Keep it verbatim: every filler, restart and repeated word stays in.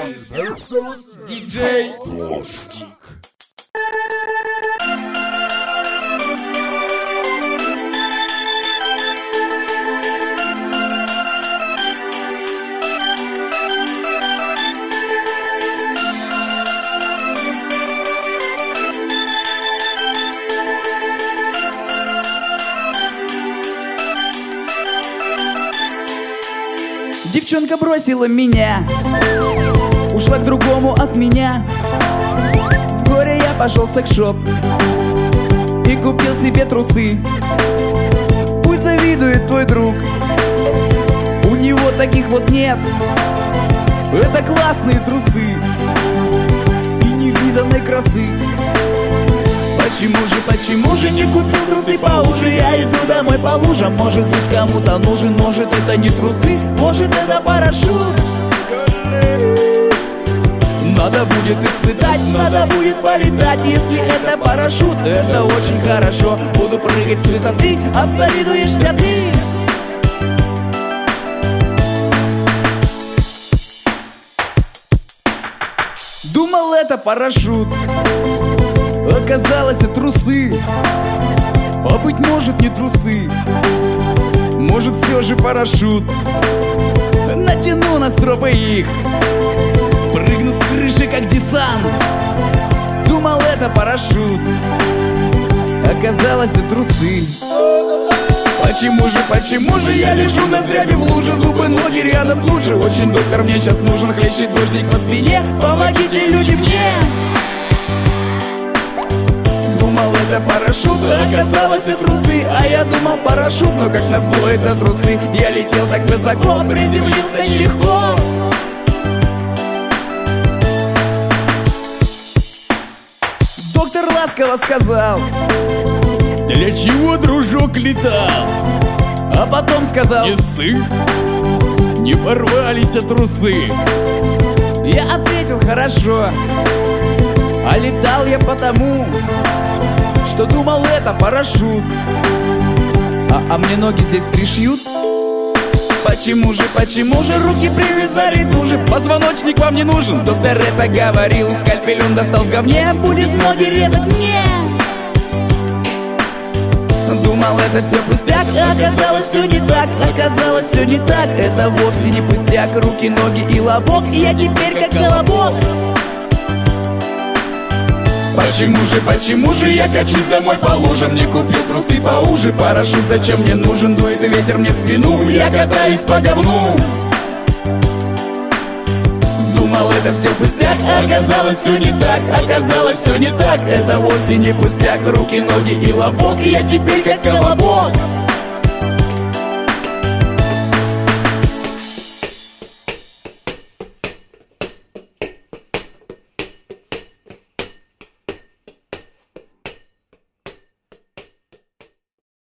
Versus диджей Дождик. Девчонка бросила меня, ушла к другому от меня. С горя я пошел в секс-шоп и купил себе трусы. Пусть завидует твой друг, у него таких вот нет. Это классные трусы и невиданной красы. Почему же, почему же не купил трусы поуже? Я иду домой по лужам. Может быть, кому-то нужен, может, это не трусы, может, это парашют. Надо будет испытать, надо будет полетать. Если это парашют, это очень хорошо. Буду прыгать с высоты, обзавидуешься ты. Думал, это парашют, оказалось, это трусы. А быть может, не трусы, может, все же парашют. Натяну на стропы их, прыгну с крыши, как десант. Думал, это парашют, оказалось, это трусы. Почему же, почему же я лежу на здрябе в луже? Зубы, ноги рядом лучше. Очень доктор мне сейчас нужен, хлещет дождик по спине. Помогите, люди, мне. Думал, это парашют, оказалось, это трусы. А я думал, парашют, но как назло, это трусы. Я летел так высоко, приземлился нелегко. Доктор ласково сказал: для чего, дружок, летал? А потом сказал: не ссы, не порвались от трусы. Я ответил: хорошо. А летал я потому, что думал, это парашют. А, а мне ноги здесь пришьют? Почему же, почему же руки привязали туже? Позвоночник вам не нужен, доктор это говорил. Скальпель он достал в говне, будет ноги резать мне. Думал, это все пустяк, оказалось, все не так. Оказалось, все не так, это вовсе не пустяк. Руки, ноги и лобок, я теперь как колобок. Почему же, почему же я качусь домой по лужам? Не купил трусы поуже, парашют зачем мне нужен? Дует ветер мне в спину, я катаюсь по говну. Думал, это все пустяк, оказалось, все не так. Оказалось, все не так, это вовсе не пустяк. Руки, ноги и лобок, я теперь как колобок.